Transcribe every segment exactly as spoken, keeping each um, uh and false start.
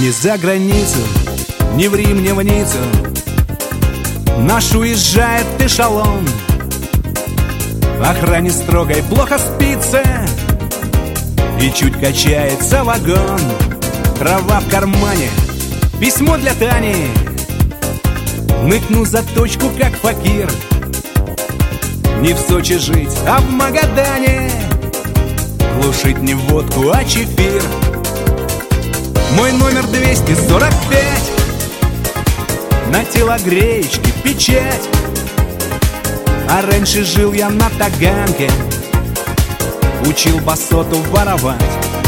Ни за границу, ни в Рим, ни в Ниццу наш уезжает эшелон. Охране строгой плохо спится, и чуть качается вагон. Трава в кармане, письмо для Тани. Ныкну за точку, как факир. Не в Сочи жить, а в Магадане. Глушить не водку, а чефир. Мой номер двести сорок пять. На телогреечке печать. А раньше жил я на Таганке. Учил басоту воровать.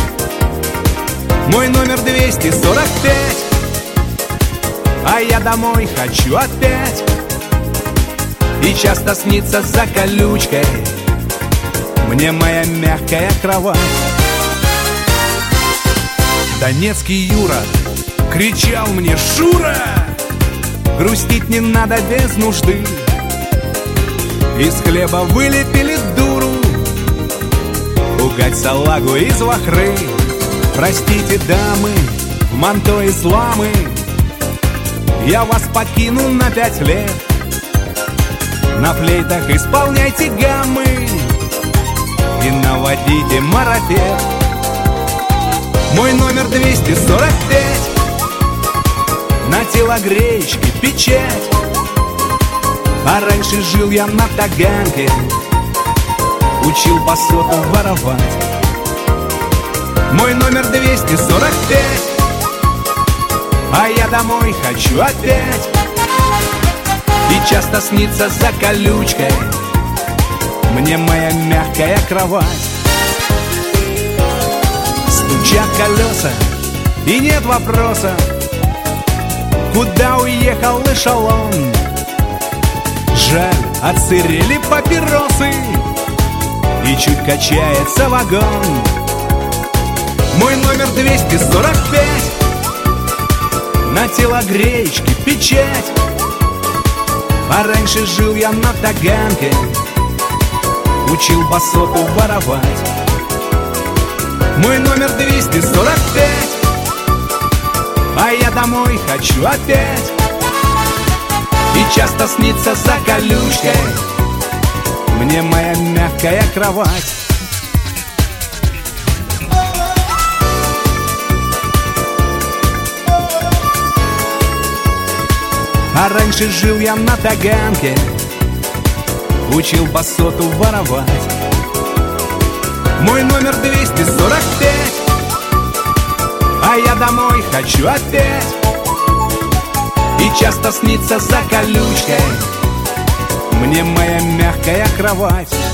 Мой номер двести сорок пять. А я домой хочу опять. И часто снится за колючкой мне моя мягкая кровать. Донецкий Юра кричал мне: Шура, грустить не надо без нужды. Из хлеба вылепили дуру, пугать салагу из вахры. Простите, дамы, в манто из ламы, я вас покину на пять лет. На флейтах исполняйте гаммы и наводите марафет. Мой номер двести сорок пять. На телогреечке печать. А раньше жил я на Таганке. Учил басоту воровать. Мой номер двести сорок пять. А я домой хочу опять. И часто снится за колючкой мне моя мягкая кровать. Стучат колеса, и нет вопроса, куда уехал эшелон. Жаль, отсырели папиросы, и чуть качается вагон. Мой номер двести сорок пять. На телогреечке печать. А раньше жил я на Таганке. Учил басоту воровать. Мой номер двести сорок пять. А я домой хочу опять. И часто снится за колючкой мне моя мягкая кровать. А раньше жил я на Таганке. Учил басоту воровать. Мой номер двести сорок пять. А я домой хочу опять. И часто снится за колючкой мне моя мягкая кровать.